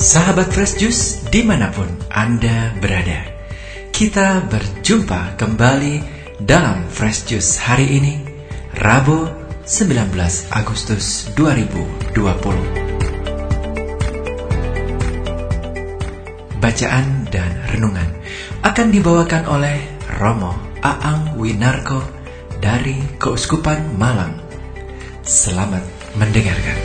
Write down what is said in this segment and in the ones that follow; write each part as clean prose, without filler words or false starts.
Sahabat Fresh Juice dimanapun Anda berada, kita berjumpa kembali dalam Fresh Juice hari ini, Rabu 19 Agustus 2020. Bacaan dan renungan akan dibawakan oleh Romo Aang Winarko dari Keuskupan Malang. Selamat mendengarkan.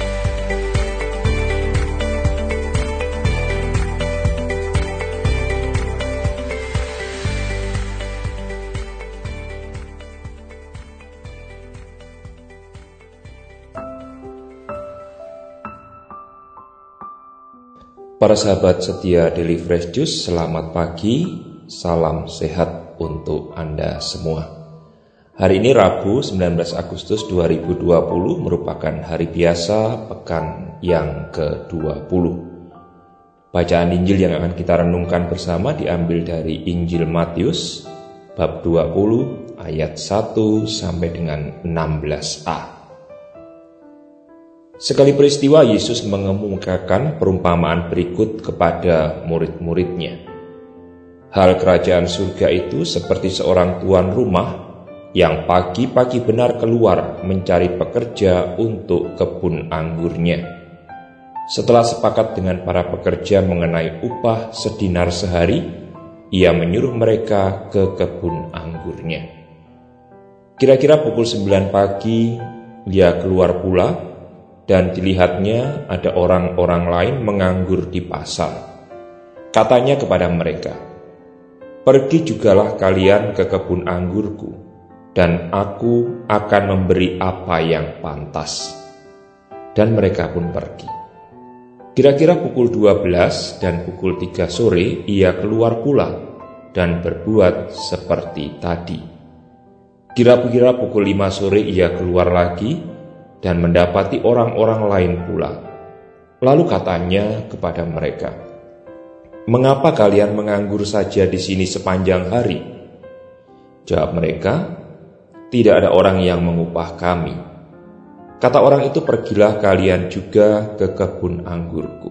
Para sahabat setia Daily Fresh Juice, selamat pagi, salam sehat untuk Anda semua. Hari ini Rabu 19 Agustus 2020 merupakan hari biasa pekan yang ke-20. Bacaan Injil yang akan kita renungkan bersama diambil dari Injil Matius bab 20 ayat 1 sampai dengan 16a. Sekali peristiwa Yesus mengemukakan perumpamaan berikut kepada murid-muridnya. Hal kerajaan surga itu seperti seorang tuan rumah yang pagi-pagi benar keluar mencari pekerja untuk kebun anggurnya. Setelah sepakat dengan para pekerja mengenai upah sedinar sehari, ia menyuruh mereka ke kebun anggurnya. Kira-kira pukul 9 pagi, dia keluar pula, dan dilihatnya ada orang-orang lain menganggur di pasar. Katanya kepada mereka, "Pergi jugalah kalian ke kebun anggurku, dan aku akan memberi apa yang pantas." Dan mereka pun pergi. Kira-kira pukul 12 dan pukul 3 sore ia keluar pula dan berbuat seperti tadi. Kira-kira pukul 5 sore ia keluar lagi dan mendapati orang-orang lain pula. Lalu katanya kepada mereka, "Mengapa kalian menganggur saja di sini sepanjang hari?" Jawab mereka, "Tidak ada orang yang mengupah kami." Kata orang itu, "Pergilah kalian juga ke kebun anggurku."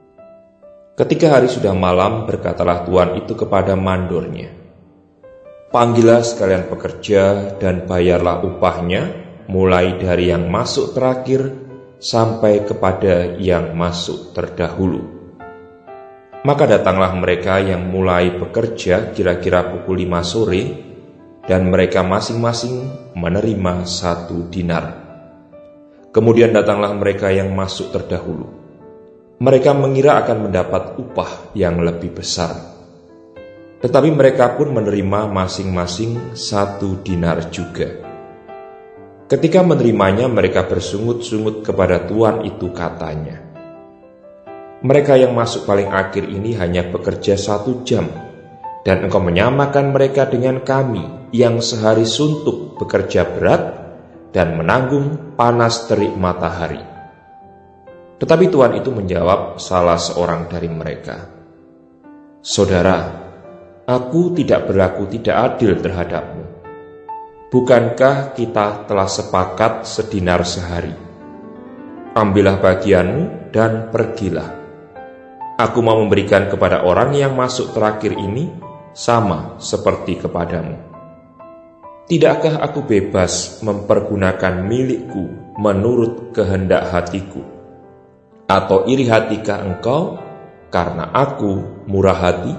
Ketika hari sudah malam, berkatalah tuan itu kepada mandornya, "Panggillah sekalian pekerja dan bayarlah upahnya, mulai dari yang masuk terakhir sampai kepada yang masuk terdahulu." Maka datanglah mereka yang mulai bekerja kira-kira pukul 5 sore, dan mereka masing-masing menerima 1 dinar. Kemudian datanglah mereka yang masuk terdahulu. Mereka mengira akan mendapat upah yang lebih besar, tetapi mereka pun menerima masing-masing 1 dinar juga. Ketika menerimanya, mereka bersungut-sungut kepada tuan itu, katanya, "Mereka yang masuk paling akhir ini hanya bekerja 1 jam, dan engkau menyamakan mereka dengan kami yang sehari suntuk bekerja berat dan menanggung panas terik matahari." Tetapi tuan itu menjawab salah seorang dari mereka, "Saudara, aku tidak berlaku tidak adil terhadapmu. Bukankah kita telah sepakat sedinar sehari? Ambillah bagianmu dan pergilah. Aku mau memberikan kepada orang yang masuk terakhir ini sama seperti kepadamu. Tidakkah aku bebas mempergunakan milikku menurut kehendak hatiku? Atau iri hatikah engkau karena aku murah hati?"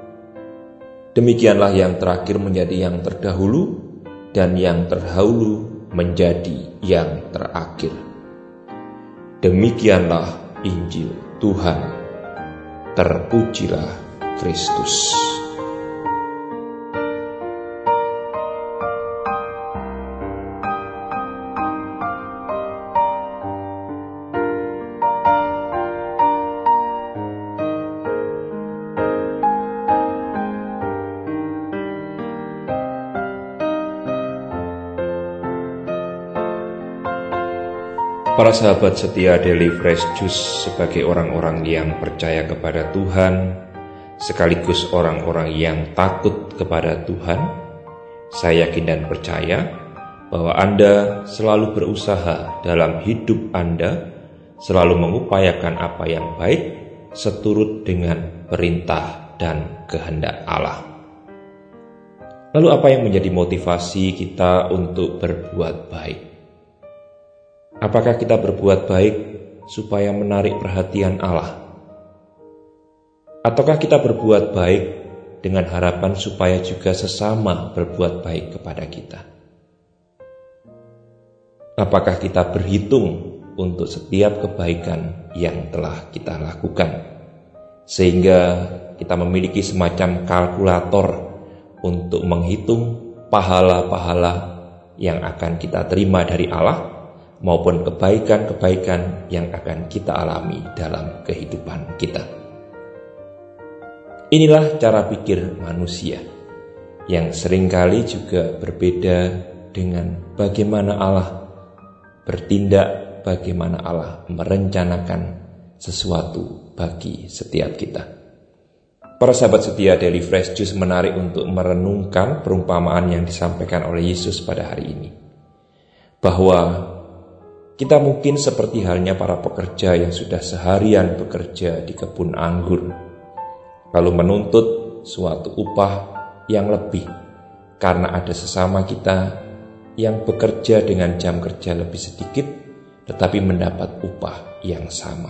Demikianlah yang terakhir menjadi yang terdahulu, dan yang terdahulu menjadi yang terakhir. Demikianlah Injil Tuhan. Terpujilah Kristus. Para sahabat setia Daily Fresh Juice, sebagai orang-orang yang percaya kepada Tuhan, sekaligus orang-orang yang takut kepada Tuhan, saya yakin dan percaya bahwa Anda selalu berusaha dalam hidup Anda, selalu mengupayakan apa yang baik seturut dengan perintah dan kehendak Allah. Lalu apa yang menjadi motivasi kita untuk berbuat baik? Apakah kita berbuat baik supaya menarik perhatian Allah? Ataukah kita berbuat baik dengan harapan supaya juga sesama berbuat baik kepada kita? Apakah kita berhitung untuk setiap kebaikan yang telah kita lakukan, sehingga kita memiliki semacam kalkulator untuk menghitung pahala-pahala yang akan kita terima dari Allah maupun kebaikan-kebaikan yang akan kita alami dalam kehidupan kita? Inilah cara pikir manusia yang seringkali juga berbeda dengan bagaimana Allah bertindak, bagaimana Allah merencanakan sesuatu bagi setiap kita. Para sahabat setia Daily Fresh Juice menarik untuk merenungkan perumpamaan yang disampaikan oleh Yesus pada hari ini. Bahwa kita mungkin seperti halnya para pekerja yang sudah seharian bekerja di kebun anggur, lalu menuntut suatu upah yang lebih karena ada sesama kita yang bekerja dengan jam kerja lebih sedikit tetapi mendapat upah yang sama.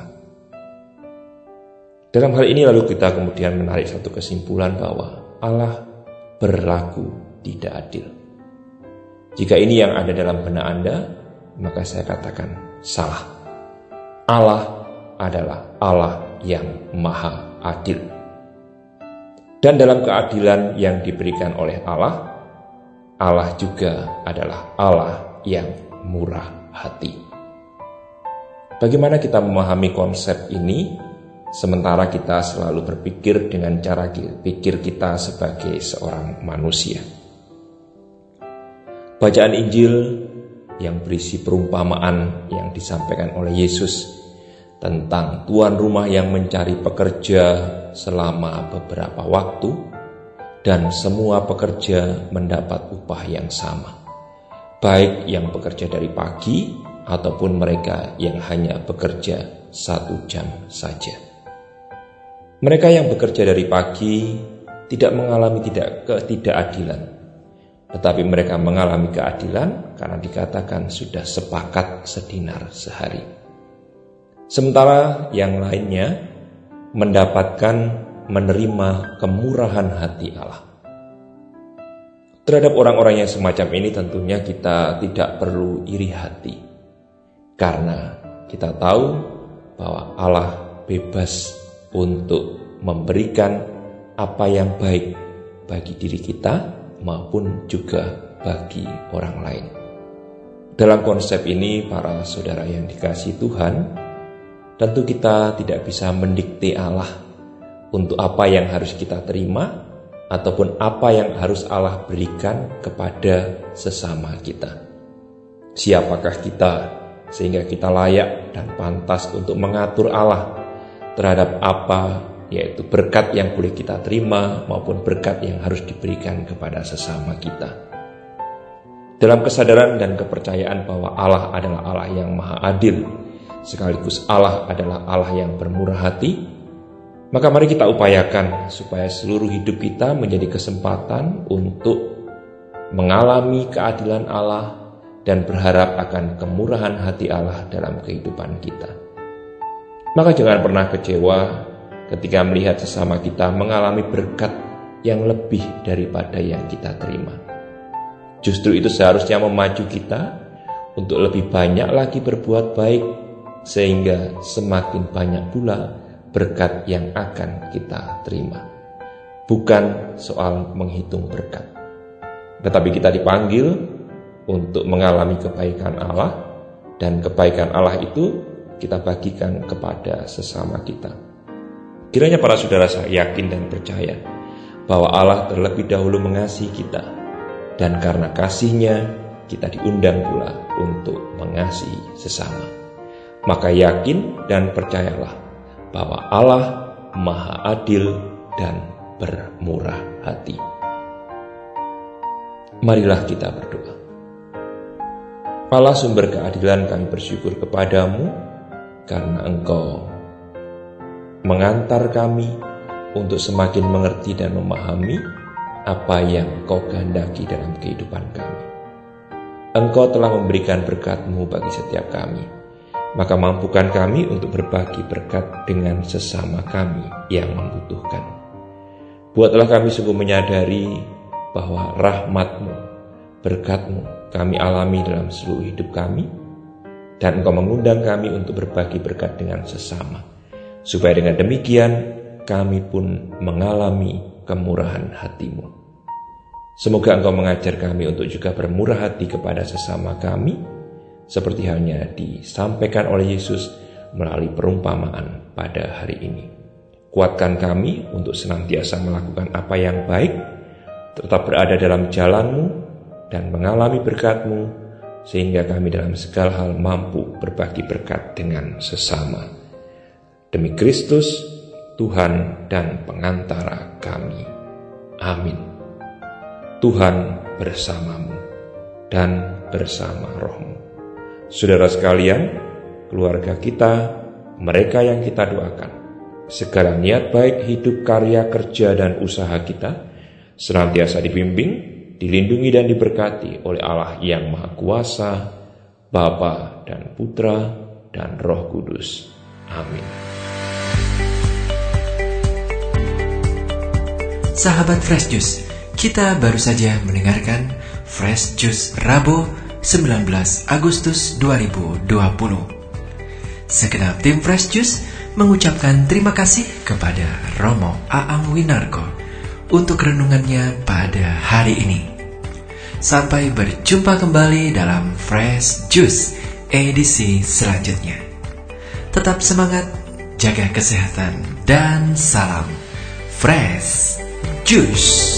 Dalam hal ini lalu kita kemudian menarik satu kesimpulan bahwa Allah berlaku tidak adil. Jika ini yang ada dalam benak Anda, maka saya katakan salah. Allah adalah Allah yang maha adil. Dan dalam keadilan yang diberikan oleh Allah, Allah juga adalah Allah yang murah hati. Bagaimana kita memahami konsep ini sementara kita selalu berpikir dengan cara pikir kita sebagai seorang manusia? Bacaan Injil yang berisi perumpamaan yang disampaikan oleh Yesus tentang tuan rumah yang mencari pekerja selama beberapa waktu dan semua pekerja mendapat upah yang sama, baik yang bekerja dari pagi ataupun mereka yang hanya bekerja 1 jam saja. Mereka yang bekerja dari pagi tidak mengalami ketidakadilan, tetapi mereka mengalami keadilan karena dikatakan sudah sepakat sedinar sehari. Sementara yang lainnya mendapatkan menerima kemurahan hati Allah. Terhadap orang-orang yang semacam ini tentunya kita tidak perlu iri hati, karena kita tahu bahwa Allah bebas untuk memberikan apa yang baik bagi diri kita maupun juga bagi orang lain. Dalam konsep ini, para saudara yang dikasihi Tuhan, tentu kita tidak bisa mendikte Allah untuk apa yang harus kita terima ataupun apa yang harus Allah berikan kepada sesama kita. Siapakah kita sehingga kita layak dan pantas untuk mengatur Allah terhadap apa, yaitu berkat yang boleh kita terima maupun berkat yang harus diberikan kepada sesama kita. Dalam kesadaran dan kepercayaan bahwa Allah adalah Allah yang maha adil, sekaligus Allah adalah Allah yang bermurah hati, maka mari kita upayakan supaya seluruh hidup kita menjadi kesempatan untuk mengalami keadilan Allah dan berharap akan kemurahan hati Allah dalam kehidupan kita. Maka jangan pernah kecewa ketika melihat sesama kita mengalami berkat yang lebih daripada yang kita terima. Justru itu seharusnya memacu kita untuk lebih banyak lagi berbuat baik, sehingga semakin banyak pula berkat yang akan kita terima. Bukan soal menghitung berkat, tetapi kita dipanggil untuk mengalami kebaikan Allah, dan kebaikan Allah itu kita bagikan kepada sesama kita. Kiranya para saudara yakin dan percaya bahwa Allah terlebih dahulu mengasihi kita, dan karena kasih-Nya kita diundang pula untuk mengasihi sesama. Maka yakin dan percayalah bahwa Allah maha adil dan bermurah hati. Marilah kita berdoa. Allah sumber keadilan, kami bersyukur kepadamu karena Engkau mengantar kami untuk semakin mengerti dan memahami apa yang Engkau kehendaki dalam kehidupan kami. Engkau telah memberikan berkat-Mu bagi setiap kami, maka mampukan kami untuk berbagi berkat dengan sesama kami yang membutuhkan. Buatlah kami sungguh menyadari bahwa rahmat-Mu, berkat-Mu kami alami dalam seluruh hidup kami, dan Engkau mengundang kami untuk berbagi berkat dengan sesama, supaya dengan demikian kami pun mengalami kemurahan hati-Mu. Semoga Engkau mengajar kami untuk juga bermurah hati kepada sesama kami, seperti halnya disampaikan oleh Yesus melalui perumpamaan pada hari ini. Kuatkan kami untuk senantiasa melakukan apa yang baik, tetap berada dalam jalan-Mu, dan mengalami berkat-Mu, sehingga kami dalam segala hal mampu berbagi berkat dengan sesama. Demi Kristus, Tuhan dan pengantara kami. Amin. Tuhan bersamamu dan bersama rohmu. Saudara sekalian, keluarga kita, mereka yang kita doakan, segala niat baik hidup, karya, kerja, dan usaha kita senantiasa dibimbing, dilindungi dan diberkati oleh Allah yang Maha Kuasa, Bapa dan Putra dan Roh Kudus. Amin. Sahabat Fresh Juice, kita baru saja mendengarkan Fresh Juice Rabu 19 Agustus 2020. Segenap tim Fresh Juice mengucapkan terima kasih kepada Romo Aang Winarko untuk renungannya pada hari ini. Sampai berjumpa kembali dalam Fresh Juice edisi selanjutnya. Tetap semangat, jaga kesehatan, dan salam Fresh Juice.